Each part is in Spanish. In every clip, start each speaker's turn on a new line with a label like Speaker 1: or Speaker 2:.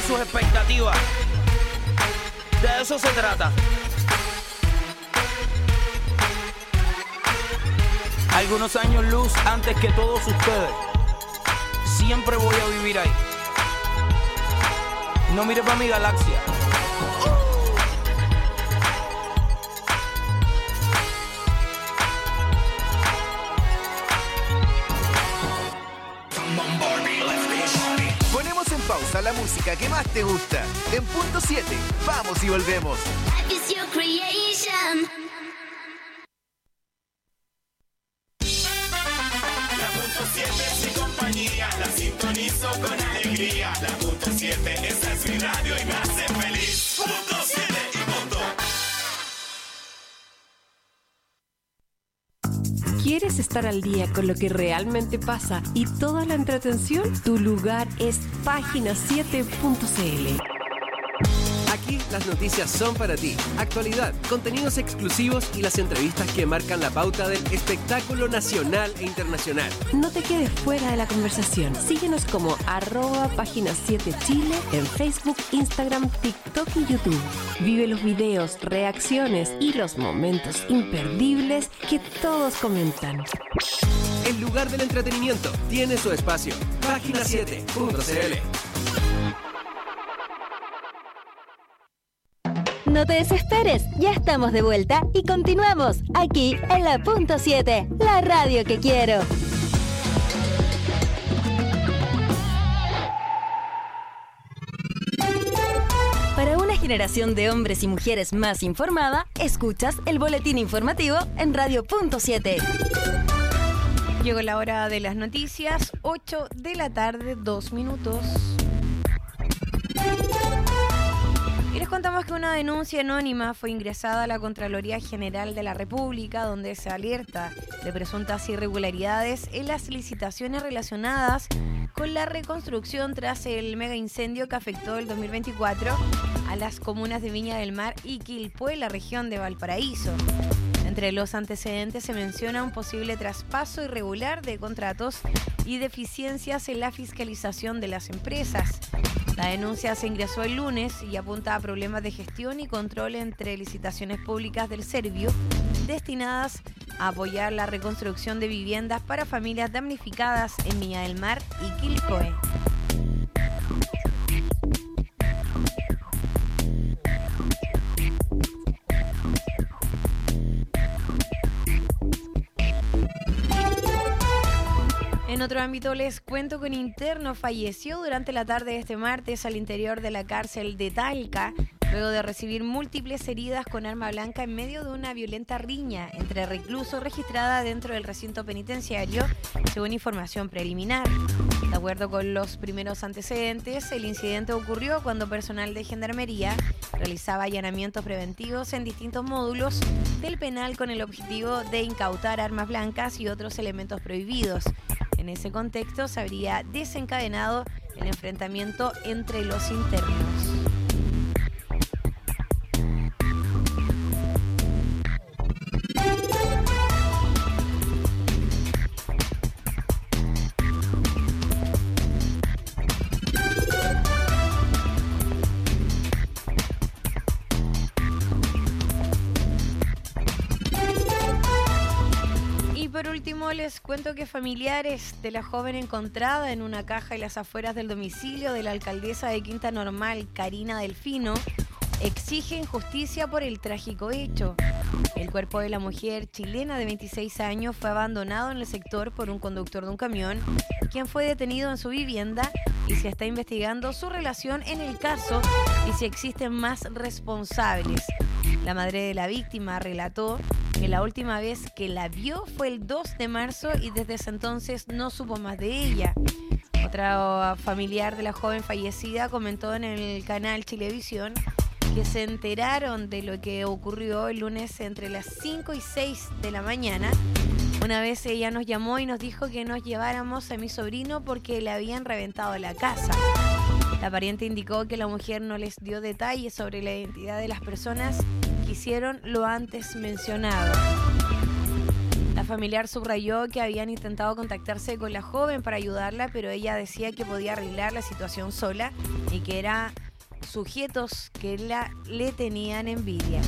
Speaker 1: sus expectativas. De eso se trata. Algunos años luz antes que todos ustedes. Siempre voy a vivir ahí. No mires para mi galaxia.
Speaker 2: Ponemos en pausa la música que más te gusta. En punto 7, vamos y volvemos.
Speaker 3: It's your creation.
Speaker 4: La punto 7 es mi compañía, la sintonizo con alegría. La punto 7, esa es mi radio y me hace feliz. Punto 7 y punto.
Speaker 5: ¿Quieres estar al día con lo que realmente pasa y toda la entretención? Tu lugar es página7.cl.
Speaker 6: Aquí las noticias son para ti. Actualidad, contenidos exclusivos y las entrevistas que marcan la pauta del espectáculo nacional e internacional.
Speaker 5: No te quedes fuera de la conversación. Síguenos como @página7chile en Facebook, Instagram, TikTok y YouTube. Vive los videos, reacciones y los momentos imperdibles que todos comentan.
Speaker 6: El lugar del entretenimiento tiene su espacio. Página7.cl.
Speaker 7: No te desesperes, ya estamos de vuelta y continuamos aquí en la punto 7, la radio que quiero. Para una generación de hombres y mujeres más informada, escuchas el boletín informativo en Radio Punto 7.
Speaker 8: Llegó la hora de las noticias, 8 de la tarde, 2 minutos. Y les contamos que una denuncia anónima fue ingresada a la Contraloría General de la República, donde se alerta de presuntas irregularidades en las licitaciones relacionadas con la reconstrucción tras el mega incendio que afectó el 2024 a las comunas de Viña del Mar y Quilpué, en la región de Valparaíso. Entre los antecedentes se menciona un posible traspaso irregular de contratos y deficiencias en la fiscalización de las empresas. La denuncia se ingresó el lunes y apunta a problemas de gestión y control entre licitaciones públicas del Servio destinadas a apoyar la reconstrucción de viviendas para familias damnificadas en Viña del Mar y Quilpué. En otro ámbito les cuento que un interno falleció durante la tarde de este martes al interior de la cárcel de Talca, luego de recibir múltiples heridas con arma blanca en medio de una violenta riña entre reclusos registrada dentro del recinto penitenciario, según información preliminar. De acuerdo con los primeros antecedentes, el incidente ocurrió cuando personal de Gendarmería realizaba allanamientos preventivos en distintos módulos del penal con el objetivo de incautar armas blancas y otros elementos prohibidos. En ese contexto se habría desencadenado el enfrentamiento entre los internos. Por último, les cuento que familiares de la joven encontrada en una caja en las afueras del domicilio de la alcaldesa de Quinta Normal, Karina Delfino, exigen justicia por el trágico hecho. El cuerpo de la mujer chilena de 26 años fue abandonado en el sector por un conductor de un camión, quien fue detenido en su vivienda y se está investigando su relación en el caso y si existen más responsables. La madre de la víctima relató que la última vez que la vio fue el 2 de marzo y desde ese entonces no supo más de ella. Otra familiar de la joven fallecida comentó en el canal Chilevisión que se enteraron de lo que ocurrió el lunes entre las 5 y 6 de la mañana. Una vez ella nos llamó y nos dijo que nos lleváramos a mi sobrino porque le habían reventado la casa. La pariente indicó que la mujer no les dio detalles sobre la identidad de las personas que hicieron lo antes mencionado. La familiar subrayó que habían intentado contactarse con la joven para ayudarla, pero ella decía que podía arreglar la situación sola y que eran sujetos que le tenían envidia.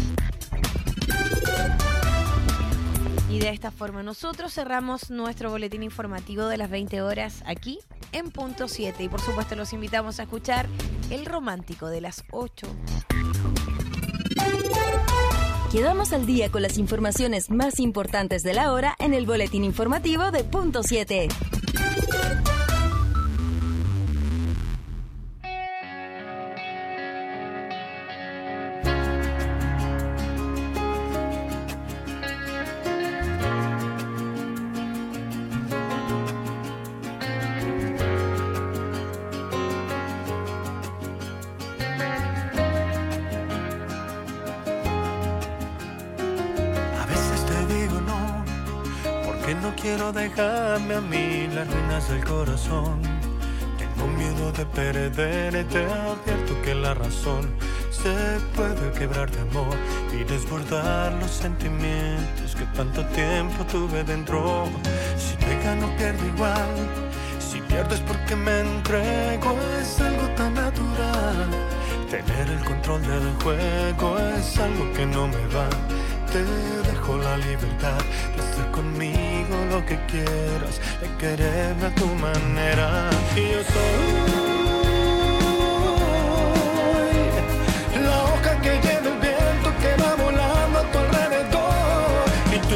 Speaker 8: Y de esta forma nosotros cerramos nuestro boletín informativo de las 20 horas aquí en Punto 7. Y por supuesto los invitamos a escuchar El Romántico de las 8.
Speaker 7: Quedamos al día con las informaciones más importantes de la hora en el boletín informativo de Punto 7.
Speaker 9: Quiero dejarme a mí las ruinas del corazón. Tengo miedo de perderte. Advierto que la razón se puede quebrar de amor y desbordar los sentimientos que tanto tiempo tuve dentro. Si te gano pierdo igual. Si pierdo es porque me entrego. Es algo tan natural. Tener el control del juego es algo que no me va. Te dejo la libertad de hacer conmigo lo que quieras, de quererme a tu manera. Y yo soy la hoja que lleva el viento que va volando a tu alrededor. Y tú,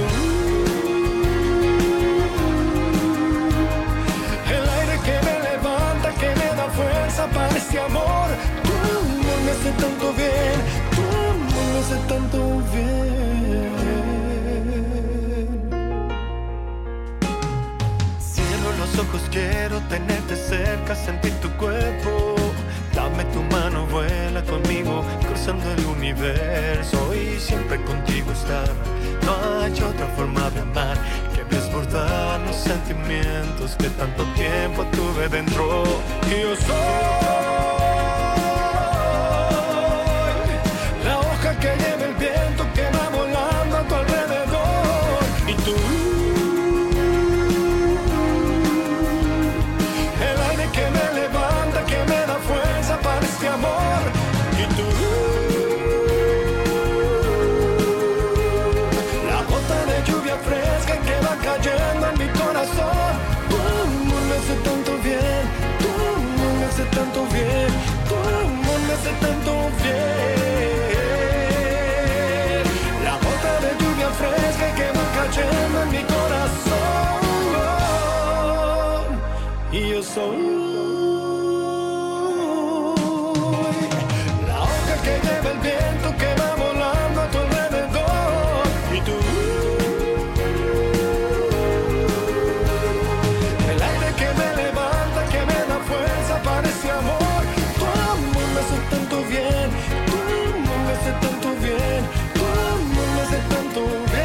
Speaker 9: el aire que me levanta, que me da fuerza para este amor. Tu amor me hace tanto bien, tu amor me hace tanto bien. Ojos quiero tenerte cerca, sentir tu cuerpo. Dame tu mano, vuela conmigo, cruzando el universo y siempre contigo estar. No hay otra forma de amar que desbordar los sentimientos que tanto tiempo tuve dentro. Y yo soy la hoja que lleva el viento que va volando a tu alrededor. Y tú, amor, y tú, la gota de lluvia fresca que va cayendo en mi corazón. Tu amor me hace tanto bien, tu amor me hace tanto bien, tu amor me hace tanto bien. La gota de lluvia fresca que va cayendo en mi corazón. Y yo soy que lleva el viento que va volando a tu alrededor. Y tú, el aire que me levanta, que me da fuerza para ese amor. Tu amor me hace tanto bien, tu amor me hace tanto bien, tu amor me hace tanto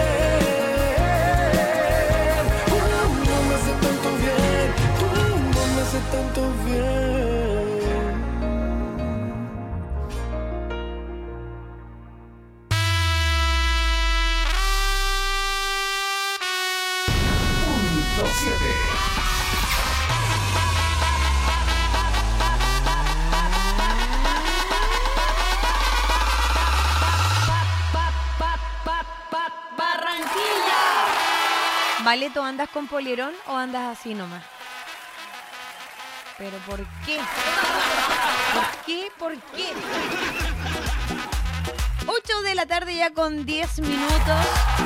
Speaker 9: bien, tu amor me hace tanto bien, tu amor me hace tanto bien.
Speaker 8: Valeto, ¿andas con polerón o andas así nomás? ¿Pero por qué? ¿Por qué? ¿Por qué? 8 de la tarde ya con 10 minutos.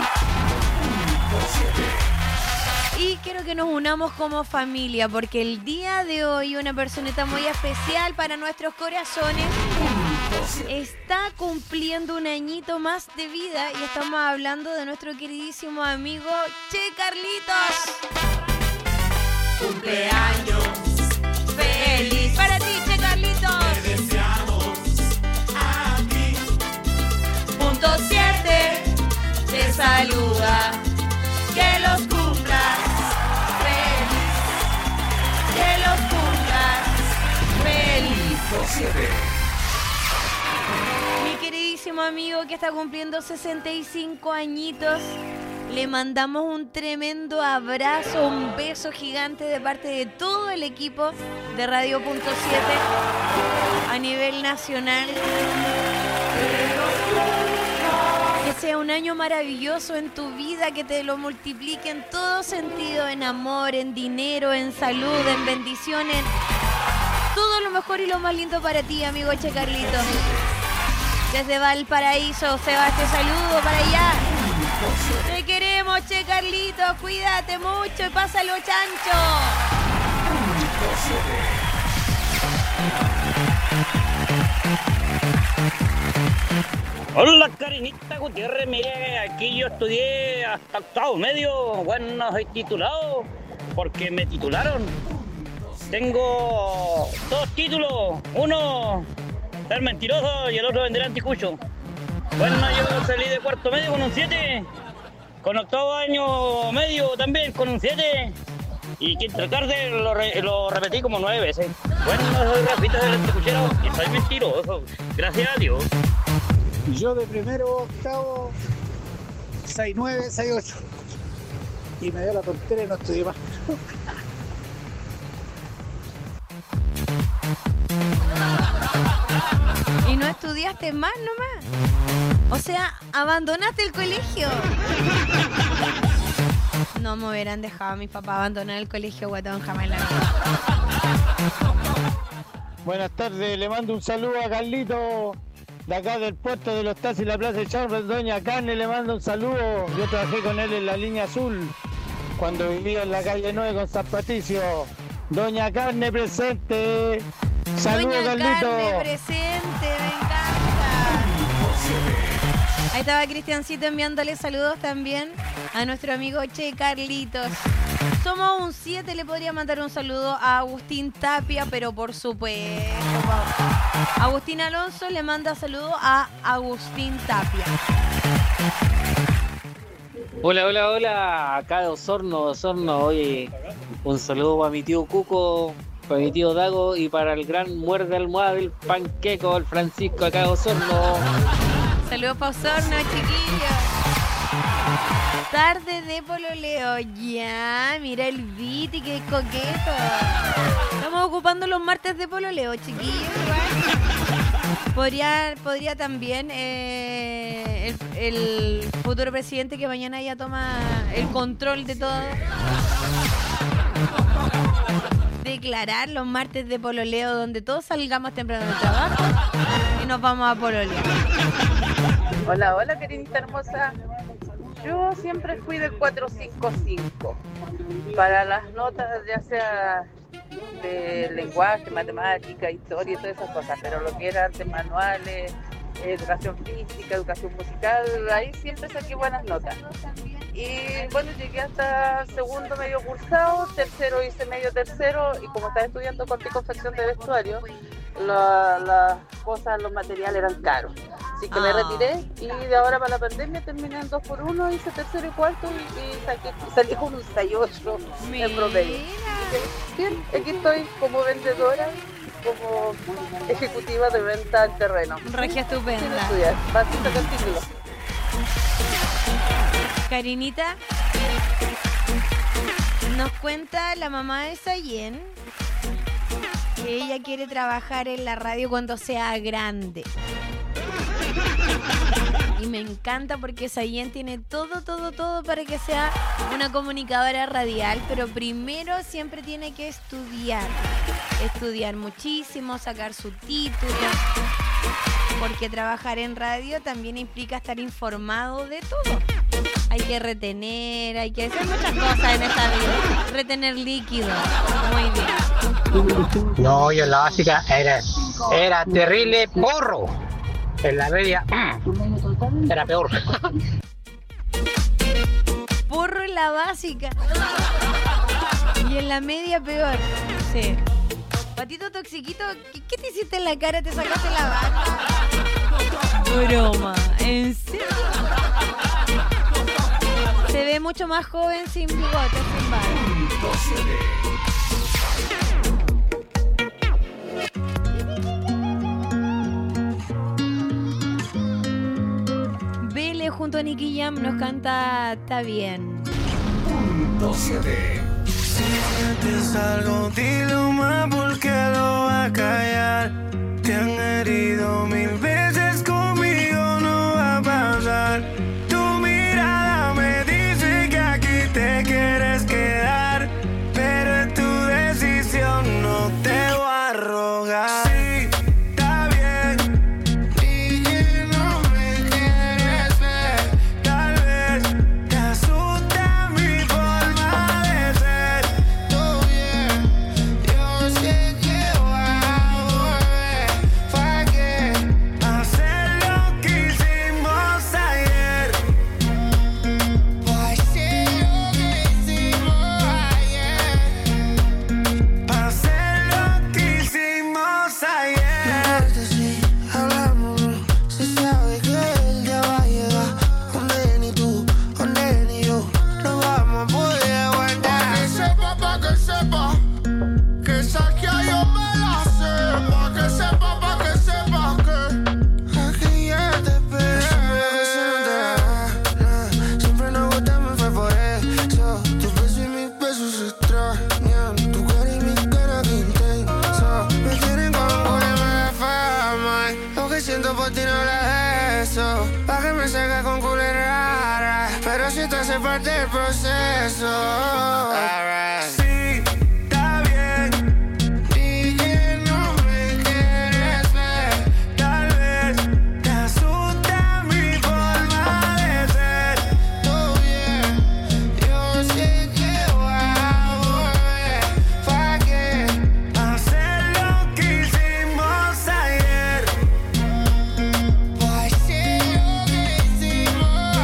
Speaker 8: Y quiero que nos unamos como familia, porque el día de hoy una personita muy especial para nuestros corazones está cumpliendo un añito más de vida y estamos hablando de nuestro queridísimo amigo Che Carlitos.
Speaker 4: Cumpleaños
Speaker 8: feliz para ti, Che Carlitos.
Speaker 4: Te deseamos aquí.
Speaker 8: Punto 7 te saluda. Que los cumplas feliz. Que los cumplas feliz.
Speaker 4: Punto 7.
Speaker 8: Mi queridísimo amigo que está cumpliendo 65 añitos Le mandamos un tremendo abrazo, un beso gigante de parte de todo el equipo de Radio Punto 7 a nivel nacional. Que sea un año maravilloso en tu vida, que te lo multiplique en todo sentido, en amor, en dinero, en salud, en bendiciones. Todo lo mejor y lo más lindo para ti, amigo Che Carlito. Desde Valparaíso, Sebas, te saludo para allá. Te queremos, Che Carlito, cuídate mucho y pásalo chancho.
Speaker 10: Hola, Karinita Gutiérrez, mire, aquí yo estudié hasta octavo medio, bueno, no soy titulado, porque me titularon. Tengo 2 títulos, uno ser mentiroso y el otro vender anticucho. Bueno, yo salí de cuarto medio con un 7, con octavo año medio también con un 7, y quinto tarde lo repetí como 9 veces. Bueno, soy Rafita del anticuchero y soy mentiroso, gracias a Dios.
Speaker 11: Yo de primero a octavo, 6-9, 6-8. Y me dio la tontera y no estudié más.
Speaker 8: ¿Y no estudiaste más nomás? O sea, ¿abandonaste el colegio? No me hubieran dejado a mi papá abandonar el colegio, guatón, jamás en la vida.
Speaker 12: Buenas tardes, le mando un saludo a Carlito, de acá del puerto de los taxis, la Plaza de Chambres. Doña Carne le mando un saludo. Yo trabajé con él en la línea azul, cuando vivía en la calle 9 con San Patricio. Doña Carne presente. Saludos, Carlito.
Speaker 8: Doña Carne presente, me encanta. Ahí estaba Cristiancito enviándole saludos también a nuestro amigo Che Carlitos. Somos un 7, le podría mandar un saludo a Agustín Tapia, pero por supuesto, Agustín Alonso le manda saludo a Agustín Tapia.
Speaker 13: Hola, acá de Osorno, oye, un saludo para mi tío Cuco, para mi tío Dago y para el gran muerde almohada del panqueco, el Francisco, acá de Osorno.
Speaker 8: Saludos para Osorno, chiquillos. Tarde de pololeo, ya, mira el Viti, que coqueto. Estamos ocupando los martes de pololeo, chiquillos. Podría también el futuro presidente, que mañana ya toma el control de todo, declarar los martes de pololeo, donde todos salgamos temprano del trabajo y nos vamos a pololear.
Speaker 14: Hola, queridita hermosa. Yo siempre fui del 455 para las notas, ya sea de lenguaje, matemática, historia y todas esas cosas, pero lo que era artes manuales, educación física, educación musical, ahí siempre saqué buenas notas. Y bueno, llegué hasta segundo medio cursado, tercero hice medio tercero, y como estaba estudiando corte y confección de vestuario, las cosas, los materiales eran caros. Así que me retiré, y de ahora para la pandemia terminé en 2x1, hice tercero y cuarto y salí con un 6-8 en promedio. Bien, aquí estoy como vendedora, como ejecutiva de venta al terreno.
Speaker 8: Regia estupenda.
Speaker 14: Sin estudiar, vas a sacar título.
Speaker 8: Karinita, nos cuenta la mamá de Sayen que ella quiere trabajar en la radio cuando sea grande. Y me encanta porque Sayen tiene todo para que sea una comunicadora radial, pero primero siempre tiene que estudiar muchísimo, sacar su título, porque trabajar en radio también implica estar informado de todo. Hay que retener, hay que hacer muchas cosas en esta vida. Retener líquido. Muy bien.
Speaker 15: No, yo en la básica era terrible porro. En la media era peor.
Speaker 8: Porro en la básica. Y en la media peor. Sí. Patito Toxiquito, ¿qué te hiciste en la cara? ¿Te sacaste la bata? Broma. ¿En serio? Se ve mucho más joven sin bigote, sin barba. junto a Nicky Jam nos canta Está bien.
Speaker 16: Punto 7.
Speaker 17: Si sientes algo, dilo más porque lo va a callar. Te han herido 1000 veces, conmigo no va a pasar. Tu mirada me dice que aquí te quieres quedar, pero es tu decisión, no te voy a rogar. Sí, está bien, y que no me quieres ver. Tal vez te asusta mi forma de ser. Todo bien, yo sé que voy a volver. ¿Para qué hacer lo que hicimos ayer? ¿Para hacer lo que hicimos ayer? ¿Para hacer lo que hicimos ayer? Sí, hablamos, se sabe que el día va a llegar. Donde ni tú, donde ni yo, no vamos a poder aguantar. Pa' que sepa, que saque a yo me la sé. Pa' que sepa que aquí ya te esperé. Siempre nos gustamos, fue por eso. Tus besos y mis besos se extrañan. Tu cara y mi cara que intenso. Me quieren como una mala fama. Lo que siento por ti no lo es eso. Pa' que me salga con culera. Pero si te hace parte del proceso. Sí, está bien. Y que no me quieres ver. Tal vez te asusta mi forma de ser. Todo bien, yo sé que voy a volver. ¿Para qué hacer lo que hicimos ayer? ¿Para hacer lo que hicimos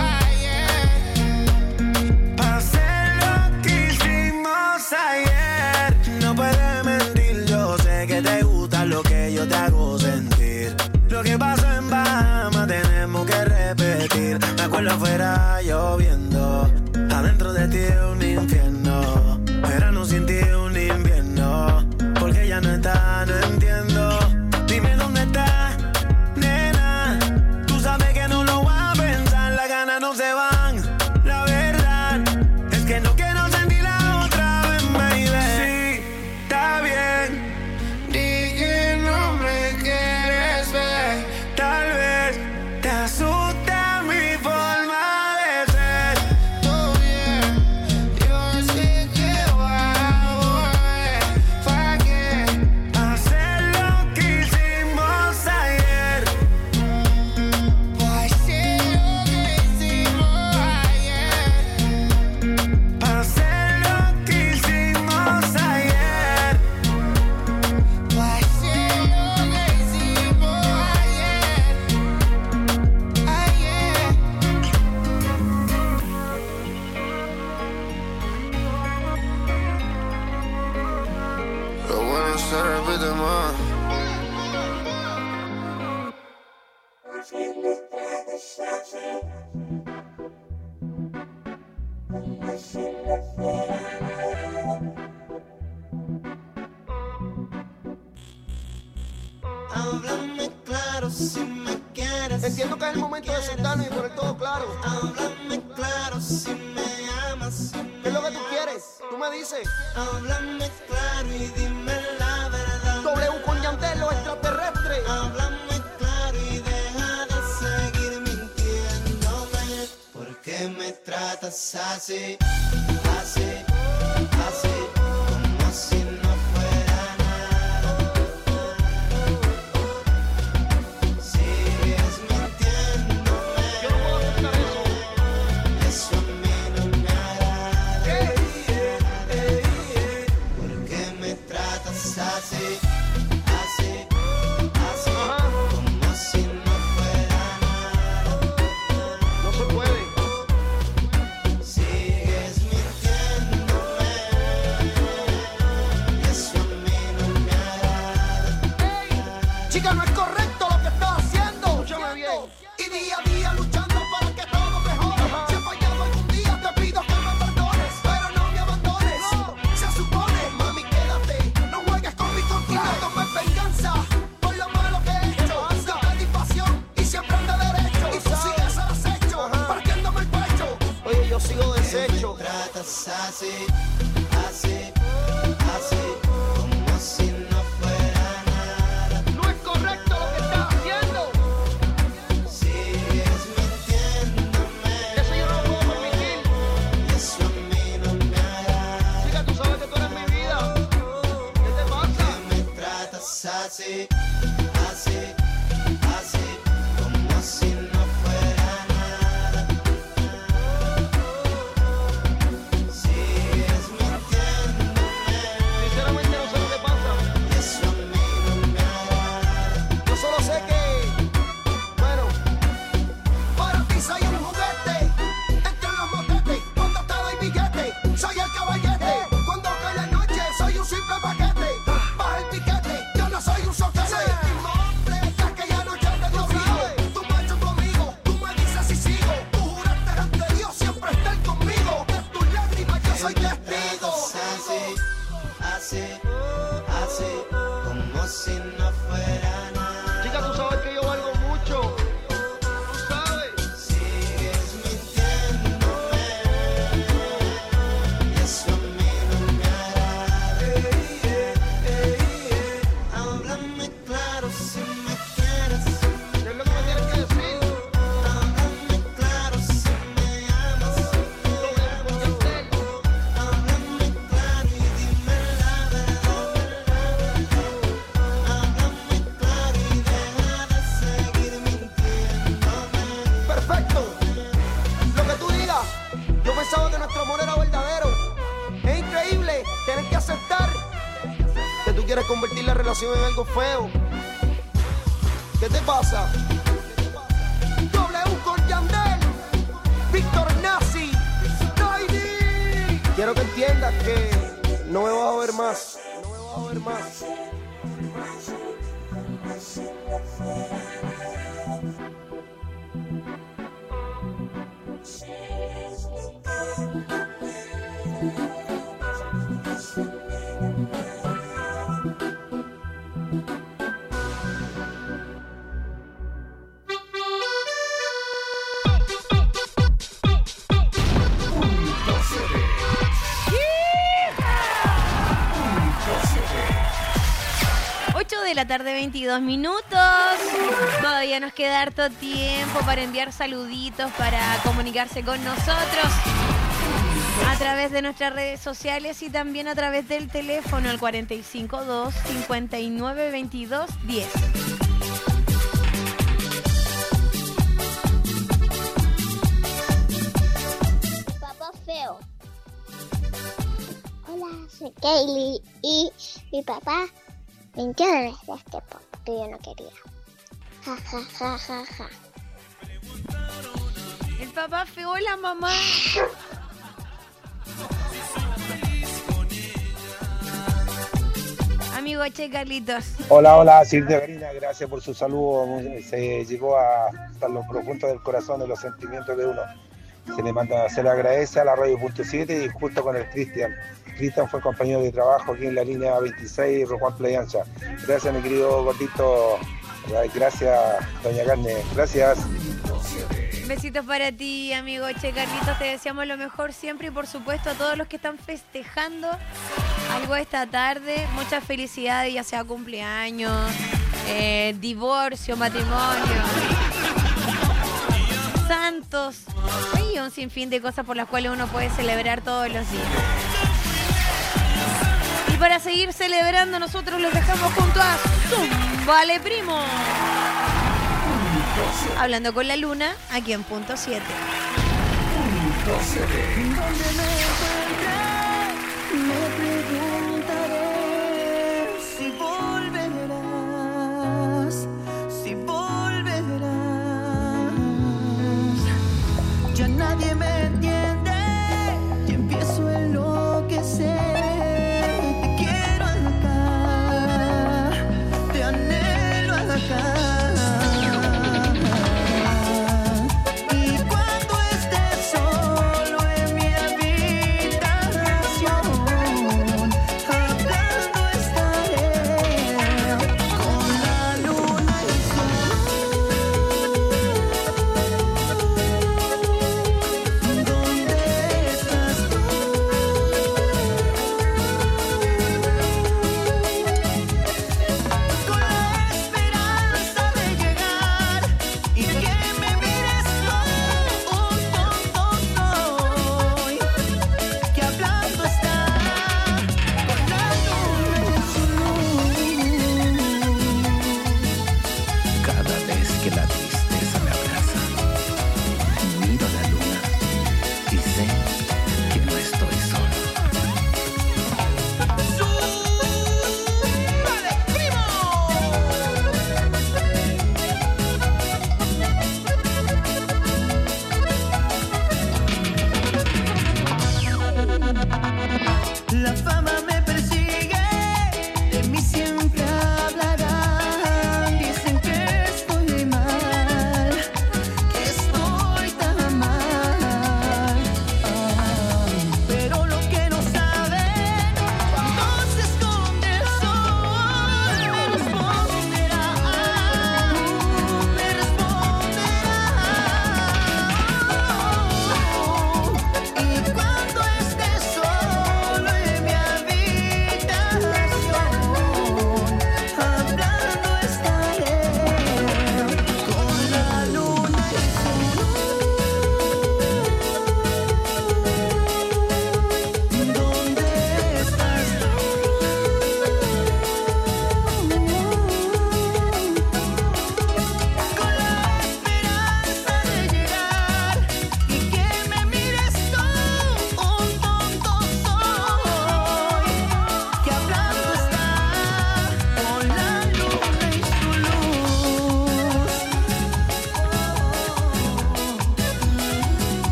Speaker 17: ayer? ¿Para hacer lo que hicimos ayer? No puedes mentir, yo sé que te gusta lo que yo te hago sentir. Lo que pasó en Bahamas tenemos que repetir. Me acuerdo afuera lloviendo, adentro de ti un infierno. Verano sin ti un invierno, porque ya no está, no entiendo. Dime dónde está, nena. Tú sabes que no lo vas a pensar, las ganas no se van. La verdad es que no quiero sentirla otra vez, baby. Sí, está bien. Di que no me quieres ver. Tal vez te asusta mi forma de ser. Todo bien, yo sé que voy a volver. ¿Para qué hacer lo que hicimos ayer? ¿Para hacer lo que hicimos ayer? ¿Para hacer lo que hicimos ayer? ¿Para hacer lo que hicimos ayer? Lo bueno se repite más.
Speaker 18: Háblame claro si me quieres.
Speaker 19: Entiendo que es el momento de sentarnos y poner todo claro.
Speaker 18: Háblame claro si me amas.
Speaker 19: ¿Qué es lo que tú quieres? Tú me dices.
Speaker 18: Háblame claro y dime la verdad.
Speaker 19: W con Yandel, los extraterrestres.
Speaker 18: Háblame claro y deja de seguir mintiéndome. ¿Por qué me tratas así? Así, así, como si no fuera nada. Sigues mintiéndome.
Speaker 19: Yo no puedo aceptar eso.
Speaker 18: Eso a mí no me agrada. ¿Por qué me tratas así? Así, así, como si no fuera nada.
Speaker 19: No se puede.
Speaker 18: Sigues mintiéndome.
Speaker 19: todo deshecho.
Speaker 18: Tratas así, así, así, como si no fuera nada.
Speaker 19: No es correcto lo que estás haciendo.
Speaker 18: Sigues mintiéndome.
Speaker 19: Eso yo no lo puedo permitir.
Speaker 18: Y eso a mí no me agrada.
Speaker 19: Chica, tú sabes que tú eres mi vida. ¿Qué te pasa?
Speaker 18: Que me tratas así, así, así, como si no fuera nada. Sigues mintiéndome.
Speaker 19: Sinceramente no sé lo que pasa.
Speaker 18: Y eso a mí no me agrada.
Speaker 19: Yo solo sé que, bueno,
Speaker 17: Para ti soy un juguete, entre los motetes, cuando te doy billete, soy el caballete, cuando cae la noche, soy un simple paquete, baja el piquete, yo no soy un soquete, hombre, ya que ya no te dio frío, tú marchas conmigo, tú me dices si sigo, tú juraste ante Dios siempre estar conmigo, de tus lágrimas yo soy testigo.
Speaker 18: Así, así, así, como si no fuera nada.
Speaker 19: chica, tú sabes que yo valgo mucho. Tú sabes.
Speaker 18: Sigues mintiéndome. Y eso a mí no me agrada. Háblame claro si me quieres.
Speaker 19: ¿Qué es lo que me tienes que decir?
Speaker 18: Háblame claro si me amas. Háblame claro y dime la verdad. Háblame claro y deja de seguir mintiéndome.
Speaker 19: Perfecto. Lo que tú digas. Yo pensaba que nuestro amor era verdadero. Es increíble tener que aceptar que tú quieres convertir la relación en algo feo. ¿Qué te pasa? W con Yandel, Víctor Nazi, Tiny. Quiero que entiendas que no me vas a ver más. No me vas a ver más.
Speaker 8: De la tarde, 22 minutos. Todavía nos queda harto tiempo para enviar saluditos, para comunicarse con nosotros a través de nuestras redes sociales y también a través del teléfono al 452 59 22 10.
Speaker 3: Papá feo. Hola, soy Kaylee y mi papá mintió de este papá que yo no quería. Ja, ja, ja, ja, ja.
Speaker 8: El papá feo, la mamá. Amigo Che Carlitos.
Speaker 20: Hola, Silvia Karina, gracias por su saludo. Se llegó hasta lo profundo del corazón de los sentimientos de uno. Se le agradece a la Radio.7 y justo con el Cristian. Cristian fue compañero de trabajo aquí en la línea 26, Juan Playancha. Gracias, mi querido gordito. Gracias, doña Carne. Gracias.
Speaker 8: Besitos para ti, amigo Che Carlitos. Te deseamos lo mejor siempre y por supuesto a todos los que están festejando algo esta tarde. Muchas felicidades, ya sea cumpleaños, divorcio, matrimonio, santos. Hay un sinfín de cosas por las cuales uno puede celebrar todos los días. Y para seguir celebrando, nosotros los dejamos junto a Vale Primo. Hablando con la luna, aquí en Punto 7.
Speaker 17: Me preguntaré si volverás, si volverás. Ya nadie me entiende y empiezo a enloquecer. Te quiero acá, te anhelo acá. Y cuando estés solo en mi habitación,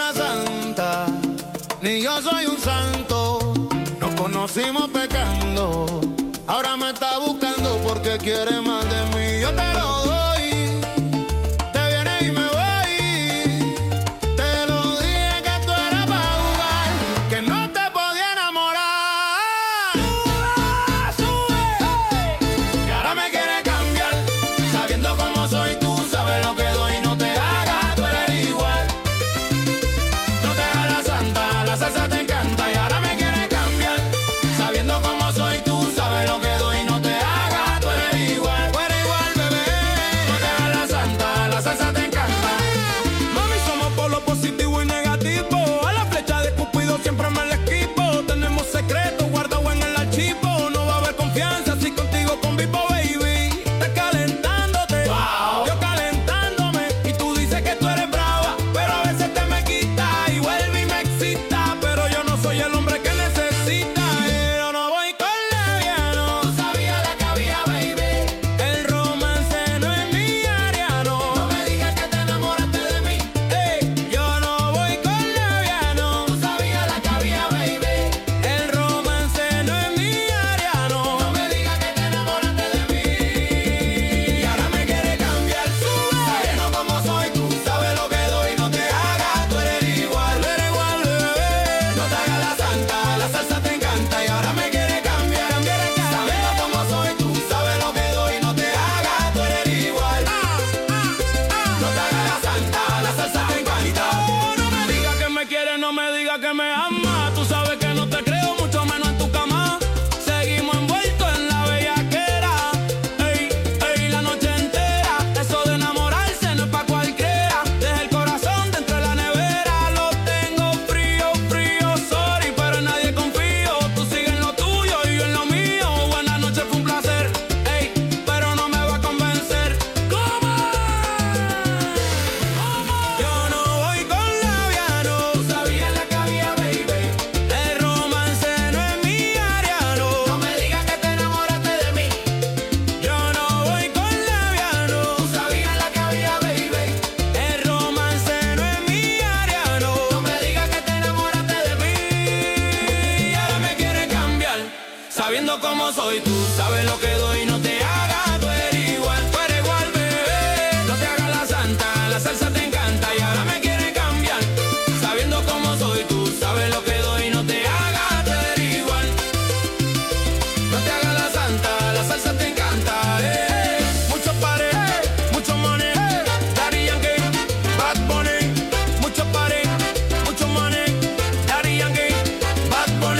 Speaker 17: una santa, ni yo soy un santo. Nos conocimos pecando, ahora me está buscando porque quiere más de mí. Yo te lo doy, te vienes y me voy. Te lo dije que tú eras para jugar, que no te podía enamorar. Sube, y ahora me quiere cambiar, sabiendo cómo soy tú, sabes lo que doy, no te hagas, tú eres igual. No te hagas la santa, la salsa te encanta y ahora me quiere cambiar, sabiendo cómo soy tú, sabes lo que doy, no te hagas, tú eres igual. Tú eres igual, bebé. No te hagas la santa, la salsa te encanta. Mami, somos por lo positivo y negativo. A la flecha de Cupido siempre me la esquivo. Tenemos secretos guardados en el archivo. No va a haber confianza si contigo convivo, baby. Estás calentándote, wow. Yo calentándome. Y tú dices que tú eres brava, pero a veces te me quita y vuelve y me excita. Pero yo no soy el hombre que necesita. Yo no voy con leviano. Tú sabías la que había, baby. El romance no es mi área, no. No me digas que te enamoraste de mí. Yo no voy con leviano. Tú sabías la que había, baby. El romance no es mi área, no. No me digas que te enamoraste de mí. Y ahora me quiere cambiar, sube. Sabiendo cómo soy tú, sabes lo que doy, no te hagas, tú eres igual, bebé. No te hagas la santa, la salsa te encanta y ahora me quiere cambiar, sabiendo cómo soy tú, sabes lo que doy, no te hagas, tú eres igual. No te hagas la santa, la salsa te encanta. No me digas que me quieres, no me digas que me amas. Tú sabes que no te creo, mucho menos en tu cama. Seguimos envueltos en la bellaquera. Ey, la noche entera. Eso de enamorarse no es pa' cualquiera. Deja el corazón dentro de la nevera. Lo tengo frío, sorry, pero en nadie confío. Tú sigues en lo tuyo y yo en lo mío. Buenas noches, fue un placer. Pero no me va a convencer. ¿Cómo? Yo no voy con leviano. Tú sabías la que había, baby. El romance no es mi área, no. No me digas que te enamoraste de mí. Yo no voy con leviano. Tú sabías la que había, baby. El romance no es mi área, no. No me digas que te enamoraste de mí. Y ahora me quiere cambiar, sabiendo cómo soy tú, sabes lo que doy, no te hagas, tú eres igual, bebé. No te hagas la santa, la salsa te encanta y ahora me quiere cambiar, sabiendo cómo soy tú, sabes lo que doy, no te hagas, tú eres igual. No te hagas la santa, la salsa te encanta. Muchos pares, mucho money, Daddy Yankee, Bad Bunny. Muchos pares, mucho money, Daddy Yankee, Bad Bunny.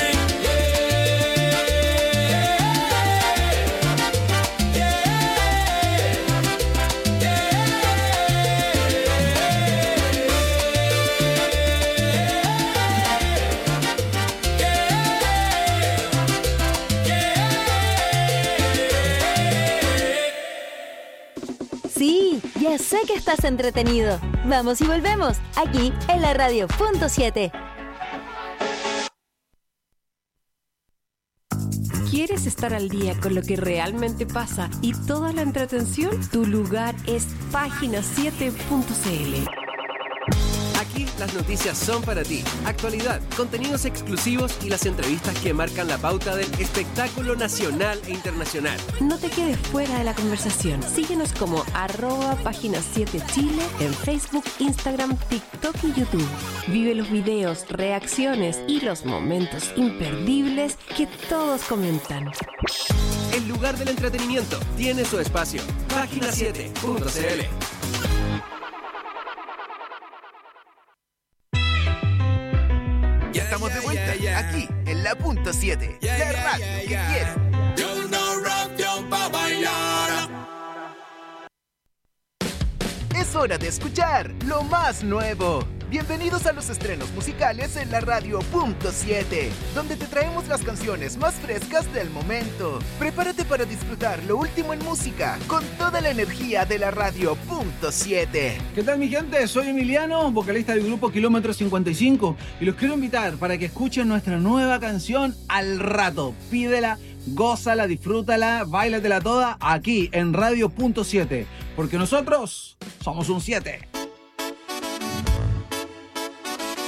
Speaker 7: Sí, ya sé que estás entretenido. Vamos y volvemos, aquí en la radio punto 7.
Speaker 5: ¿Quieres estar al día con lo que realmente pasa y toda la entretención? Tu lugar es página7.cl.
Speaker 6: Aquí las noticias son para ti. Actualidad, contenidos exclusivos y las entrevistas que marcan la pauta del espectáculo nacional e internacional.
Speaker 5: No te quedes fuera de la conversación. Síguenos como @página7chile en Facebook, Instagram, TikTok y YouTube. Vive los videos, reacciones y los momentos imperdibles que todos comentan.
Speaker 6: El lugar del entretenimiento tiene su espacio. Página7.cl.
Speaker 2: Ya estamos de vuelta, aquí en la punto 7, la radio que quiere.
Speaker 17: Yo no rock pa' bailar.
Speaker 2: Es hora de escuchar lo más nuevo. Bienvenidos a los estrenos musicales en la radio punto 7, donde te traemos las canciones más frescas del momento. Prepárate para disfrutar lo último en música con toda la energía de la radio punto 7.
Speaker 21: ¿Qué tal, mi gente? Soy Emiliano, vocalista del grupo Kilómetro 55, y los quiero invitar para que escuchen nuestra nueva canción Al Rato. Pídela, gózala, disfrútala, báilatela toda aquí en radio punto 7, porque nosotros somos un 7.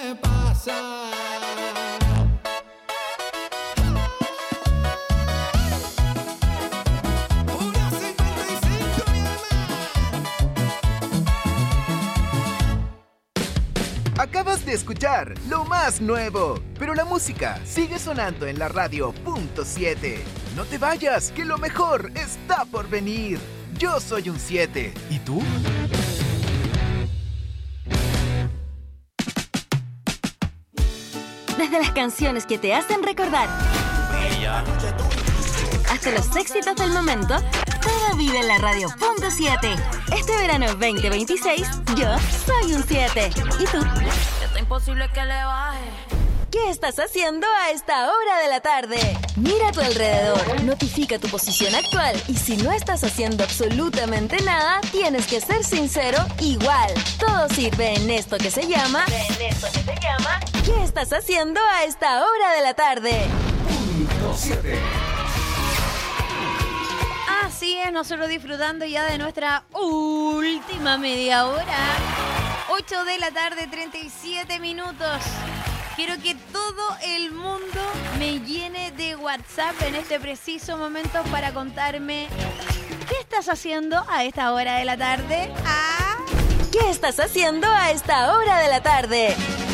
Speaker 16: me pasa.
Speaker 2: Acabas de escuchar lo más nuevo, pero la música sigue sonando en la radio .7. No te vayas, que lo mejor está por venir. Yo soy un 7. ¿Y tú?
Speaker 7: Desde las canciones que te hacen recordar hasta los éxitos del momento, todo vive en la radio .7. Este verano 2026, yo soy un 7. ¿Y tú?
Speaker 1: Está imposible que le baje.
Speaker 7: ¿Qué estás haciendo a esta hora de la tarde? Mira a tu alrededor, notifica tu posición actual y si no estás haciendo absolutamente nada, tienes que ser sincero igual. Todo sirve en esto que se llama... ¿Qué estás haciendo a esta hora de la tarde?
Speaker 8: Así es, nosotros disfrutando ya de nuestra última media hora. 8 de la tarde, 37 minutos. Quiero que todo el mundo me llene de WhatsApp en este preciso momento para contarme qué estás haciendo a esta hora de la tarde.
Speaker 7: ¿Qué estás haciendo a esta hora de la tarde?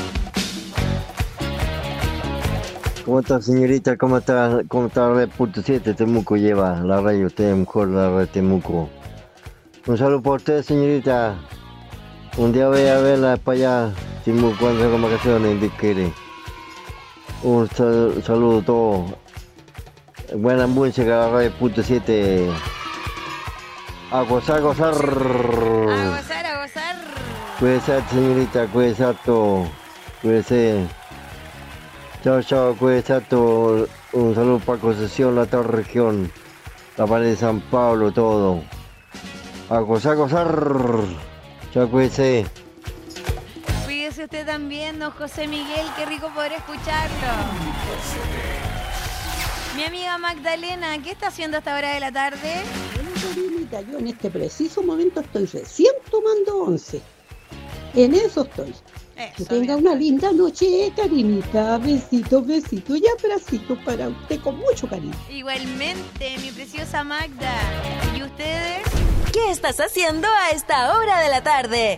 Speaker 22: ¿Cómo está, señorita? ¿Cómo está la red .7? Temuco lleva la radio, usted mejor la red Temuco. Un saludo para usted, señorita. Un día voy a verla para allá, Temuco, cuando salga vacaciones, Dios quiere. Un saludo a todos. Buena música, la radio .7. A gozar, a gozar.
Speaker 8: A gozar, a gozar.
Speaker 22: Cuídese, señorita, cuídese harto. Cuídese. Chao, chao, cuídese harto. Un saludo para Concepción, la otra región. La Valle de San Pablo, todo. A gozar, a gozar. Chao, cuídese.
Speaker 8: Cuídese usted también, don José Miguel. Qué rico poder escucharlo. Mi amiga Magdalena, ¿qué está haciendo a esta hora de la tarde?
Speaker 23: Yo en este preciso momento estoy recién tomando 11. En eso estoy. Que tenga una linda noche, Karinita. Besitos, besitos y abracitos para usted con mucho cariño.
Speaker 8: Igualmente, mi preciosa Magda. ¿Y ustedes?
Speaker 7: ¿Qué estás haciendo a esta hora de la tarde?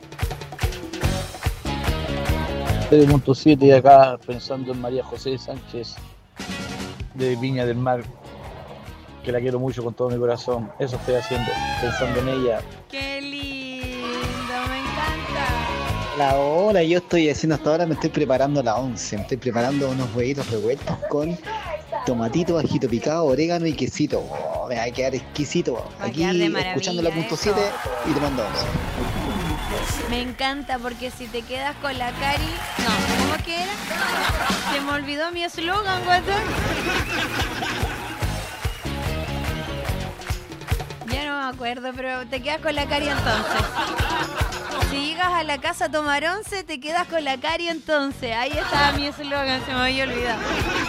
Speaker 24: 3.7 acá pensando en María José Sánchez de Viña del Mar, que la quiero mucho con todo mi corazón. Eso estoy haciendo, pensando en ella.
Speaker 8: ¡Qué lindo! Me encanta.
Speaker 25: La hora yo estoy haciendo hasta ahora, me estoy preparando la 11. Me estoy preparando unos huevitos revueltos con tomatito, ajito picado, orégano y quesito. Oh, me va a quedar exquisito. Aquí escuchando la .7 y tomando 11.
Speaker 8: Me encanta porque si te quedas con la Cari... No, ¿cómo que era? Se me olvidó mi eslogan, guatón. Ya no me acuerdo, pero te quedas con la Cari entonces. Si llegas a la casa a tomar 11, te quedas con la Cari entonces. Ahí estaba mi eslogan, se me había olvidado.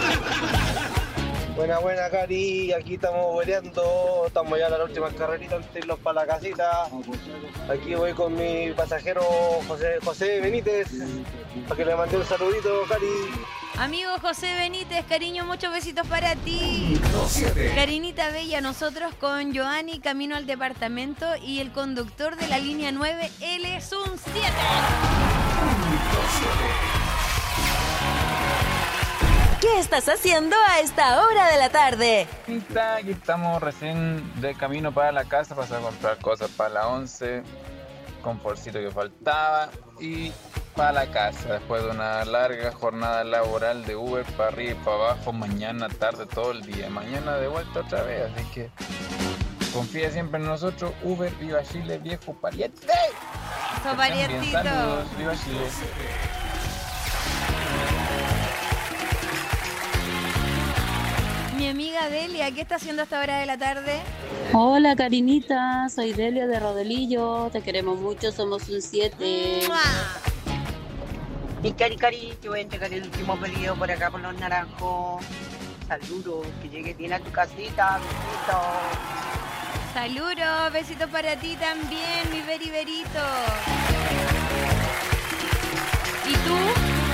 Speaker 26: Buena, buena, Cari. Aquí estamos boleando. Estamos ya en la última carrerita antes de irnos para la casita. Aquí voy con mi pasajero José Benítez. Para que le mande un saludito, Cari.
Speaker 8: Amigo José Benítez, cariño, muchos besitos para ti. Carinita bella, nosotros con Joanny camino al departamento y el conductor de la línea 9, él es un 7.
Speaker 7: ¿Qué estás haciendo a esta hora de la tarde?
Speaker 27: Aquí estamos recién de camino para la casa, para comprar cosas para la 11, confortcito que faltaba y para la casa después de una larga jornada laboral de Uber para arriba y para abajo, mañana, tarde, todo el día. Mañana de vuelta otra vez, así que confía siempre en nosotros. Uber, viva Chile, viejo pariente.
Speaker 8: Eso, parientito.
Speaker 27: Saludos, viva Chile.
Speaker 8: Mi amiga Delia, ¿qué está haciendo a esta hora de la tarde?
Speaker 28: Hola, Karinita, soy Delia de Rodelillo, te queremos mucho, somos un 7.
Speaker 29: Mi Cari, te voy a entregar el último pedido por acá por los naranjos. Saludos, que llegue bien a tu casita, besitos.
Speaker 8: Saludos, besitos para ti también, mi Beriberito. ¿Y tú?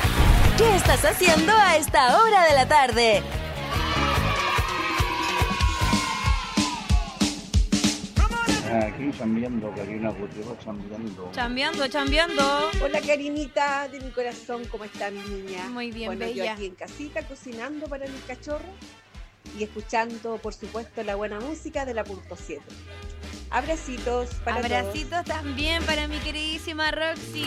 Speaker 7: estás haciendo a esta hora de la tarde?
Speaker 24: Aquí chambeando, Karina Gutiérrez,
Speaker 8: Chambeando.
Speaker 4: Hola, Karinita de mi corazón, ¿cómo están, niña?
Speaker 8: Muy bien,
Speaker 4: bueno,
Speaker 8: bella.
Speaker 4: Yo aquí en casita cocinando para mis cachorros y escuchando, por supuesto, la buena música de la punto 7. Abracitos para
Speaker 8: Abracitos
Speaker 4: todos.
Speaker 8: También para mi queridísima Roxy.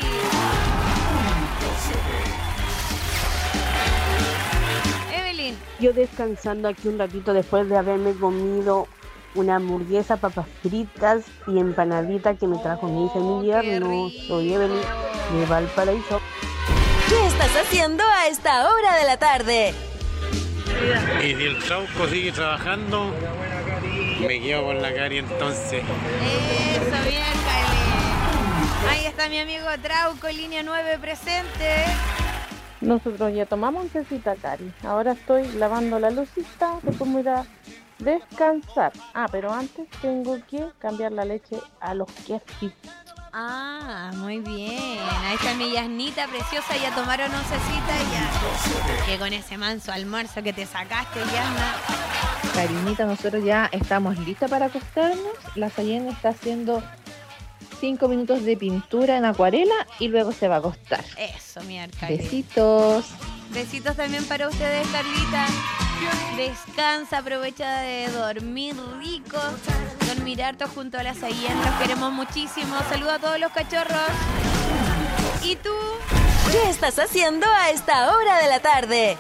Speaker 8: Evelyn.
Speaker 28: Yo descansando aquí un ratito después de haberme comido una hamburguesa, papas fritas y empanadita que me trajo mi hija y mi yerno. Soy Evelyn de Valparaíso.
Speaker 7: ¿Qué estás haciendo a esta hora de la tarde?
Speaker 9: Y si el Trauco sigue trabajando, me quedo con la Cari entonces.
Speaker 8: Eso, bien, Cali. Ahí está mi amigo Trauco, línea 9 presente.
Speaker 28: Nosotros ya tomamos oncecita, Cari. Ahora estoy lavando la lucita, después me voy a descansar. Pero antes tengo que cambiar la leche a los quesis.
Speaker 8: Muy bien. Ahí está mi Yasnita preciosa, ya tomaron oncecita y ya. Que con ese manso almuerzo que te sacaste, Yasna.
Speaker 10: Karinita, nosotros ya estamos listas para acostarnos. La Sayene está haciendo 5 minutos de pintura en acuarela y luego se va a acostar.
Speaker 8: Eso, mi Arcali.
Speaker 10: Besitos.
Speaker 8: Besitos también para ustedes, Carlita. Descansa, aprovecha de dormir rico, dormir harto junto a la Sayene. Los queremos muchísimo. Saludos a todos los cachorros. ¿Y tú?
Speaker 7: ¿Qué estás haciendo a esta hora de la tarde?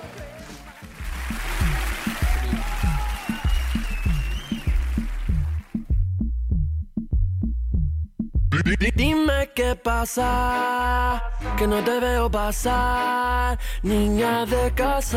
Speaker 11: Dime qué pasa, que no te veo pasar, niña de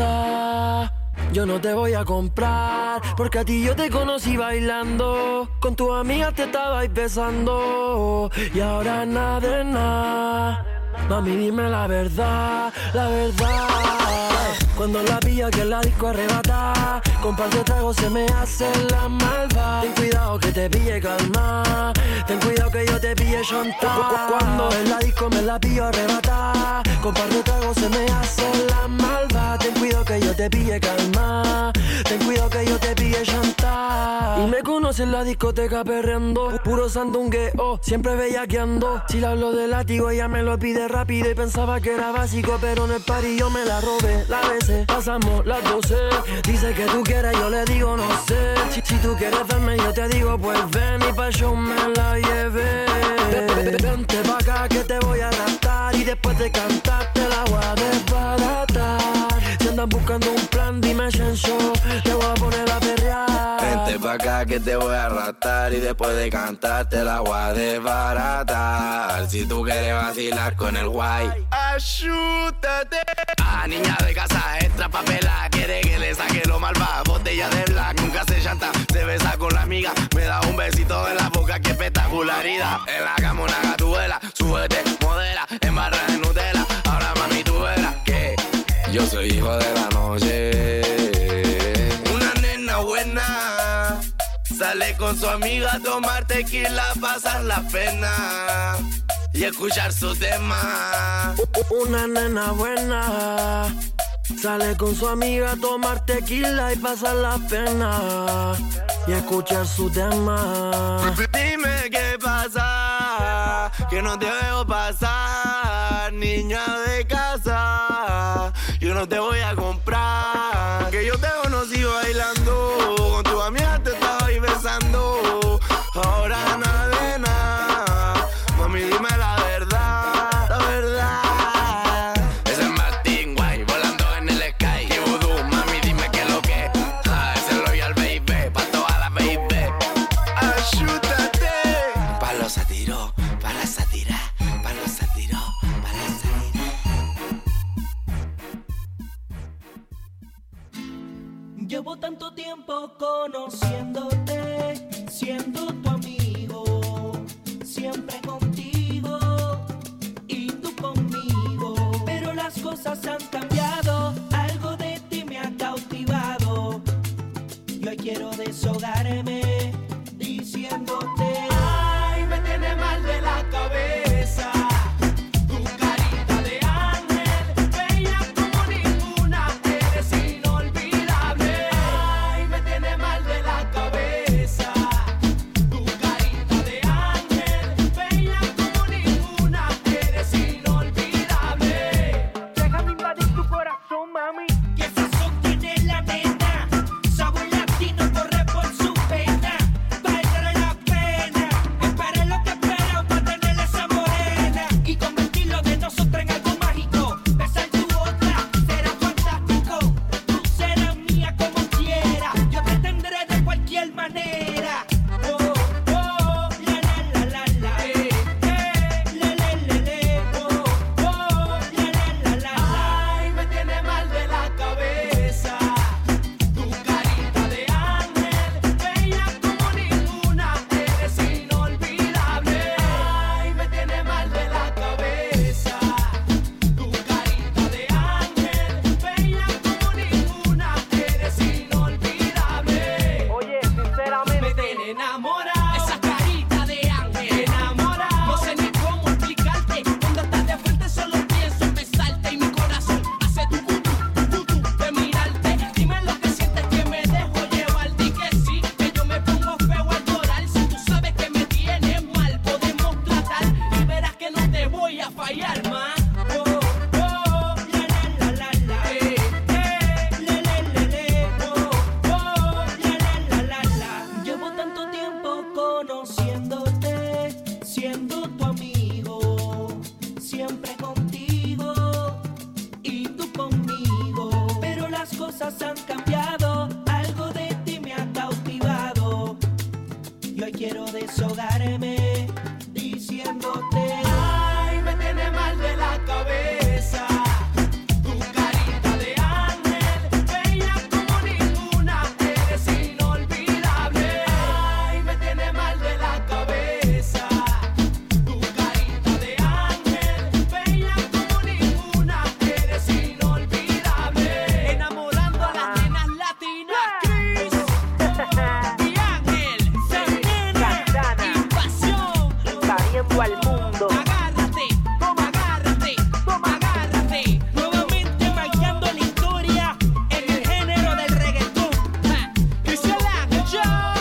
Speaker 11: casa. Yo no te voy a comprar, porque a ti yo te conocí bailando, con tus amigas te estabais besando, y ahora nada de nada. Mami, dime la verdad, la verdad. Cuando la pilla que la disco arrebata, con par de tragos se me hace la malva. Ten cuidado que te pille calma, ten cuidado que yo te pille chantar. Cuando en la disco me la pillo arrebata, con par de tragos se me hace la malva. Ten cuidado que yo te pille calma, ten cuidado que yo te pille chantar. Y me conoce en la discoteca perreando, puro sandungueo, siempre bellaqueando. Si le hablo de látigo ella me lo pide rápido y pensaba que era básico, pero en el party yo me la robé. La besé, pasamos las 12, dice que tú quieres, yo le digo no sé. Si tú quieres verme yo te digo pues ven, y pa' show me la llevé. Vente pa' acá que te voy a arrastrar, y después de cantar te la voy a desbaratar. Si andas buscando un plan dime Shencho, te voy a poner a perrear.
Speaker 12: Vente pa' acá que te voy a arrastrar, y después de cantar te la voy a desbaratar. Si tú quieres vacilar con el guay, ayúdate. Niña de casa extra papela, quiere que le saque lo malva. Botella de black, nunca se llanta, se besa con la amiga, me da un besito en la boca, qué espectacularidad. En la cama una gatuela, súbete, modela, en barra de Nutella. Ahora mami tú verás que yo soy hijo de la noche. Una nena buena sale con su amiga a tomar tequila, pasar la pena y escuchar su tema.
Speaker 11: Una nena buena sale con su amiga a tomar tequila y pasar la pena y escuchar su tema.
Speaker 12: Dime qué pasa, que no te veo pasar, niña de casa. Yo no te voy a comprar, que yo te conocí bailando, con tu amiga te estaba ahí besando. Ahora nada de nada, mami dime la verdad, la verdad. Ese es Martín Guay volando en el sky. Y Voodoo, mami dime qué es lo que es. Ese es Loyal Baby, pa' toda la baby. Ayúdate. Pa' los satiró, pa' la sátira, pa' los satiró, pa' la sátira.
Speaker 13: Llevo tanto tiempo conociéndote, siendo tu amigo, siempre contigo y tú conmigo. Pero las cosas han cambiado, algo de ti me ha cautivado. Y hoy quiero deshogarme diciéndote, ay, me tiene mal de la cabeza. Tu carita de ángel, bella como ninguna. corazón, mami. ¿Qué sazón tiene la nena? Sabor latino corre por su pena. Valdrá la pena. Espere lo que espera para tenerle esa morena. Y convertirlo de nosotros en algo mágico. Besar tu otra será fantástico. Tú serás mía como quiera. Yo te tendré de cualquier manera. Oh, oh, la la la la la. Le le le le. Oh, oh, la la la la. Ay, me tiene mal de la cabeza. Tu carita de ángel, bella como ninguna, eres inolvidable. Ay, me tiene mal de la cabeza. Tu carita de ángel, bella como ninguna, eres inolvidable. Oye, sinceramente, me tiene enamorado. Esa carita de ángel, enamorado. No sé ni cómo explicarte. Cuando estás de frente solo pienso en besarte y mi corazón hace tu de mirarte. Dime lo que sientes, que me dejo llevar. Di que sí, que yo me pongo feo al llorar. Si tú sabes que me tienes mal, podemos tratar y verás que no te voy a fallar más. Oh, oh, la la la la la. Le le le le. Oh, oh, la la la la la. Llevo tanto tiempo conociéndote, siendo tu amigo, siempre contigo y tú conmigo. Pero las cosas han cambiado, algo de ti me ha cautivado. Y hoy quiero deshogarme diciéndote: ay, me tiene mal de la cabeza. Tu carita de ángel, bella como ninguna, eres inolvidable. Ay, me tiene mal de la cabeza. Tu carita de ángel, bella como ninguna, eres inolvidable. Enamorando a las nenas latinas. Chris y Ángel, Selena, Invasión, invadiendo al mundo. Agárrate, toma, agárrate, toma, agárrate. Nuevamente marcando la historia en el género del reggaetón. Chris y Ángel Show.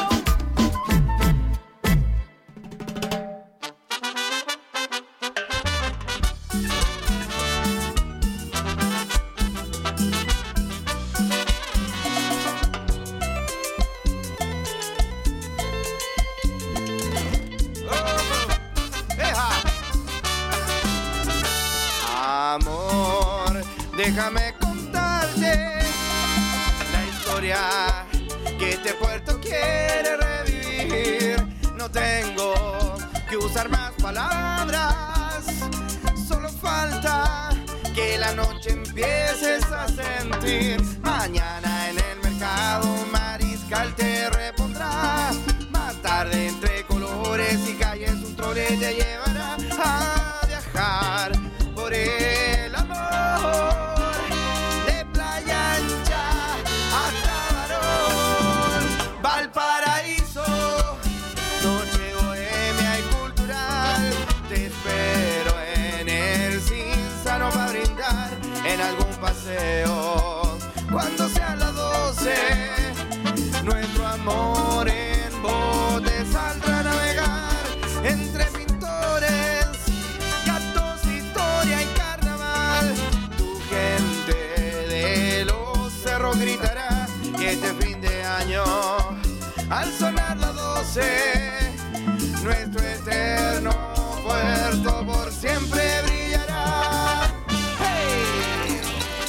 Speaker 12: Amor, déjame contarte la historia que este puerto quiere revivir. No tengo que usar más palabras, solo falta que la noche empieces a sentir. Mañana en el mercado un mariscal te repondrá. Más tarde entre colores y calles un trole te llevará a viajar por el amor, de Playa Ancha hasta Barón, Valparaíso, noche bohemia y cultural. Te espero en el Cinzano para brindar en algún paseo. Cuando sean las 12, nuestro amor en bote saldrá a navegar entre pintores, gatos, historia y carnaval. Tu gente de los cerros gritará que este fin de año, al sonar las 12, nuestro eterno puerto por siempre brillará. ¡Hey!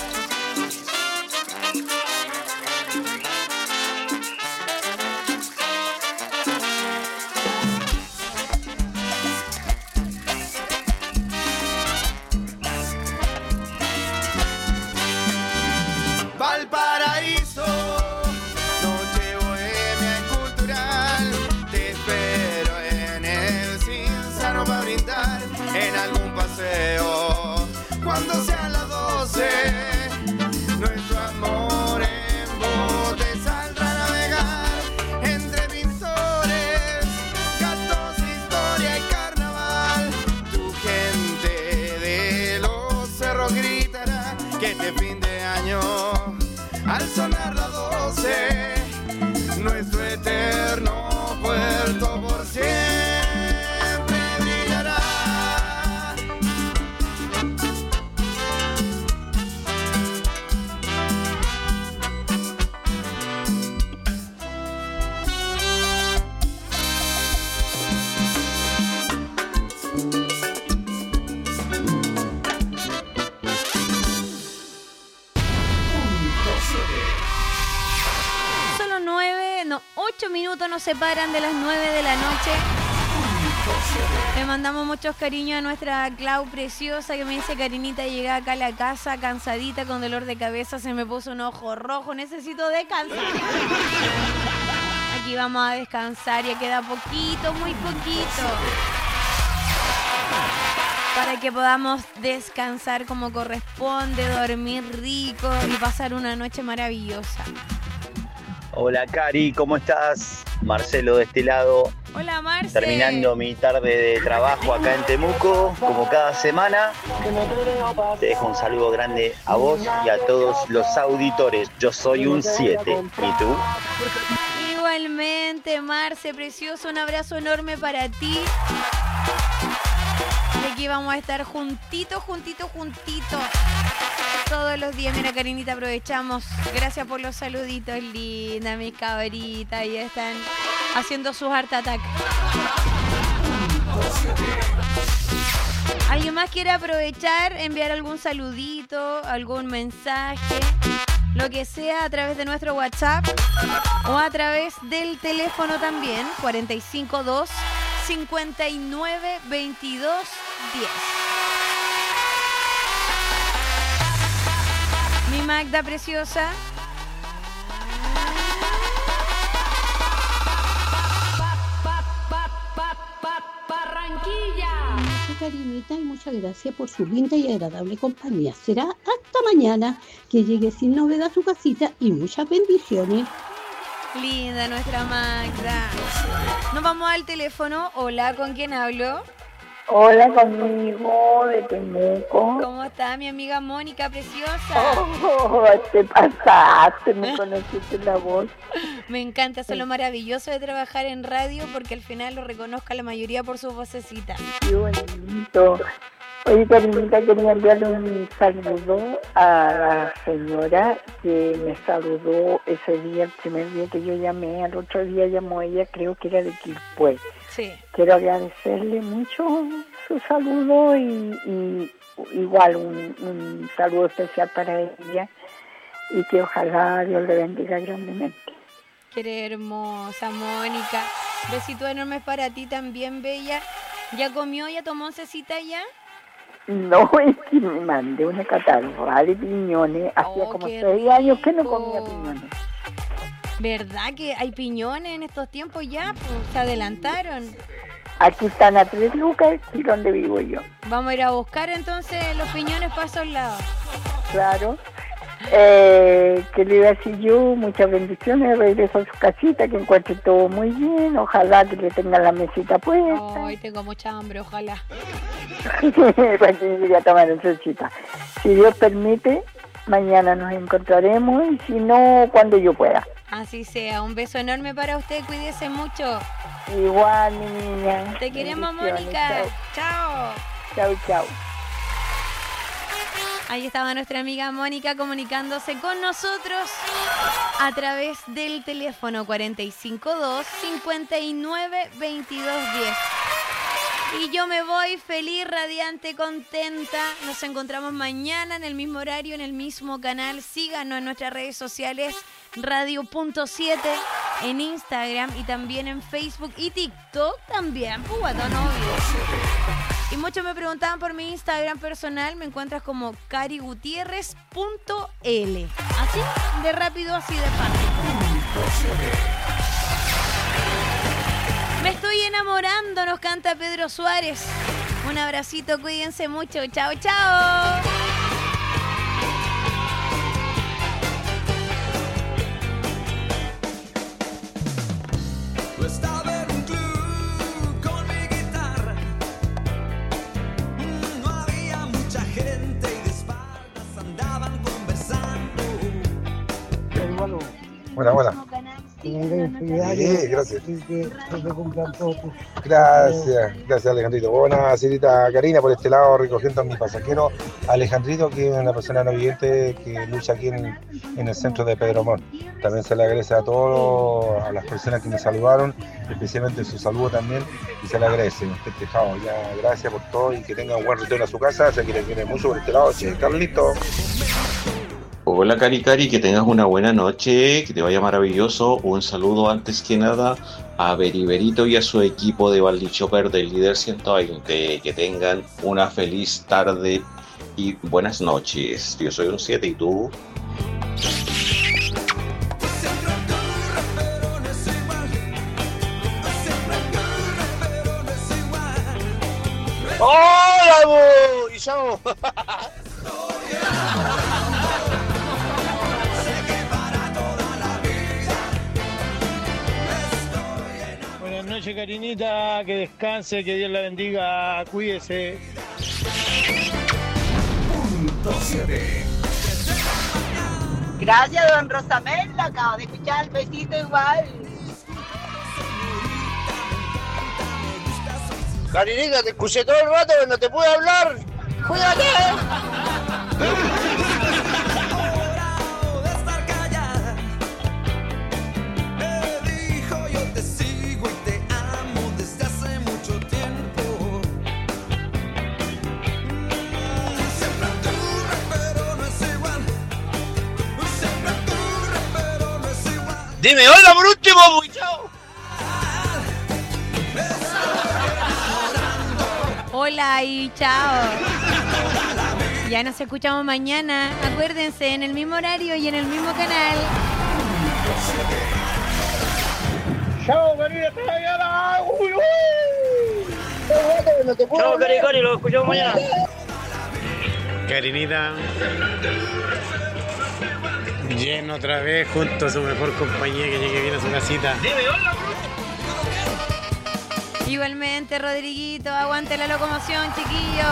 Speaker 12: Valparaíso, noche bohemia y cultural. Te espero en el Cinzano para brindar en algún paseo. Cuando sean las 12, nuestro amor en bote saldrá a navegar entre pintores, gatos, historia y carnaval. Tu gente de los cerros gritará que este fin de año, al sonar las 12, nuestro eterno puerto por siempre brillará.
Speaker 8: Solo 8 minutos nos separan de las 9 de la noche. Le mandamos muchos cariños a nuestra Clau preciosa que me dice: Karinita, llegué acá a la casa cansadita con dolor de cabeza, se me puso un ojo rojo, necesito descansar. Aquí vamos a descansar, ya queda poquito, muy poquito, para que podamos descansar como corresponde, dormir rico y pasar una noche maravillosa.
Speaker 3: Hola Cari, ¿cómo estás? Marcelo de este lado.
Speaker 8: Hola Marce.
Speaker 3: Terminando mi tarde de trabajo acá en Temuco, como cada semana. Te dejo un saludo grande a vos y a todos los auditores. Yo soy un 7. ¿Y tú?
Speaker 8: Igualmente, Marce, precioso, un abrazo enorme para ti. Y aquí vamos a estar juntitos. Todos los días. Mira, Karinita, aprovechamos. Gracias por los saluditos, linda, mis cabritas. Ya están haciendo sus Art Attack. ¿Alguien más quiere aprovechar, enviar algún saludito, algún mensaje? Lo que sea, a través de nuestro WhatsApp o a través del teléfono también, 452 59 22 10. Mi Magda preciosa.
Speaker 23: Karinita, y muchas gracias por su linda y agradable compañía. Será hasta mañana, que llegue sin novedad a su casita y muchas bendiciones.
Speaker 8: Linda nuestra Magda. Nos vamos al teléfono. Hola, ¿con quién hablo?
Speaker 5: Hola, conmigo de Temuco.
Speaker 8: ¿Cómo está mi amiga Mónica preciosa?
Speaker 5: Oh, te pasaste, me conociste la voz.
Speaker 8: Me encanta, eso es lo maravilloso de trabajar en radio, porque al final lo reconozca la mayoría por su vocecita.
Speaker 5: Qué bonito. Oye, Karinita, quería enviarle un saludo a la señora que me saludó ese día, el primer día que yo llamé. Al otro día llamó ella, creo que era de Quilpué.
Speaker 8: Sí.
Speaker 5: Quiero agradecerle mucho su saludo y igual un saludo especial para ella, y que ojalá Dios le bendiga grandemente.
Speaker 8: Qué hermosa, Mónica. Besitos enormes para ti también, bella. ¿Ya comió? ¿Ya tomó oncecita ya?
Speaker 5: No, es que me mandé una catarra de piñones. Hacía como 6 años que no comía piñones.
Speaker 8: ¿Verdad que hay piñones en estos tiempos ya? Pues se adelantaron.
Speaker 5: Aquí están a 3 lucas y donde vivo yo.
Speaker 8: Vamos a ir a buscar entonces los piñones para esos lados.
Speaker 5: Claro. Que le iba a decir yo, muchas bendiciones, regreso a su casita, que encuentre todo muy bien, ojalá que le tengan la mesita puesta.
Speaker 8: Ay, tengo mucha hambre, ojalá.
Speaker 5: Para que llegue a tomar el solcita. Si Dios permite, mañana nos encontraremos, y si no, cuando yo pueda.
Speaker 8: Así sea, un beso enorme para usted, cuídese mucho.
Speaker 5: Igual, mi niña.
Speaker 8: Te queremos, Mónica. Chao.
Speaker 5: Chao, chao.
Speaker 8: Ahí estaba nuestra amiga Mónica comunicándose con nosotros a través del teléfono 452 59 22 10. Y yo me voy feliz, radiante, contenta. Nos encontramos mañana en el mismo horario, en el mismo canal. Síganos en nuestras redes sociales, Radio.7, en Instagram y también en Facebook y TikTok también. Y muchos me preguntaban por mi Instagram personal, me encuentras como carigutierrez.l. Así de rápido, así de fácil. Me estoy enamorando, nos canta Pedro Suárez. Un abracito, cuídense mucho. Chao, chao.
Speaker 6: Buena. Sí, gracias. Gracias Alejandrito. Buena señorita Karina, por este lado recogiendo a mi pasajero Alejandrito, que es una persona no vidente que lucha aquí en el centro de Pedro Montt. También se le agradece a todas a las personas que me saludaron, especialmente su saludo también, y se le agradece. Festejado ya, gracias por todo y que tenga un buen retorno a su casa. Sé que le quiere mucho por este lado, che, Carlito.
Speaker 2: Hola Cari Cari, que tengas una buena noche, que te vaya maravilloso. Un saludo antes que nada a Beriberito y a su equipo de Baldi Chopper del Líder 120. Que tengan una feliz tarde y buenas noches. Yo soy un 7 y tú.
Speaker 26: ¡Hola, y chao!
Speaker 24: Buenas noches, Karinita, que descanse, que Dios la bendiga, cuídese.
Speaker 29: Gracias, don Rosamel, acabo de escuchar el besito igual.
Speaker 26: Karinita, te escuché todo el rato, pero no te pude hablar.
Speaker 29: ¡Cuídate!
Speaker 26: Dime hola por último, muy chao.
Speaker 8: Hola y chao. Ya nos escuchamos mañana. Acuérdense, en el mismo horario y en el mismo canal.
Speaker 26: Chao, Karina, te mañana. Chao, Cari, lo escuchamos mañana.
Speaker 9: Karinita, lleno otra vez junto a su mejor compañía, que llegue bien a su casita.
Speaker 26: Dime hola,
Speaker 8: Igualmente, Rodriguito, aguante la locomoción, chiquillo.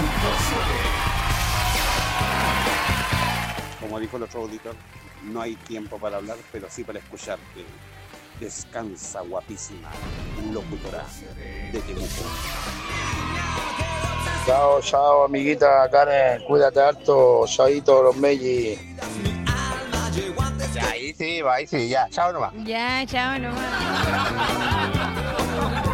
Speaker 14: Como dijo el otro auditor, no hay tiempo para hablar, pero sí para escucharte. Descansa, guapísima, locutora de Temuco.
Speaker 26: Chao, chao, amiguita Karen, cuídate harto, chaito, los mellis. Ya, ahí sí, ya, chao nomás.
Speaker 8: Ya, chao nomás.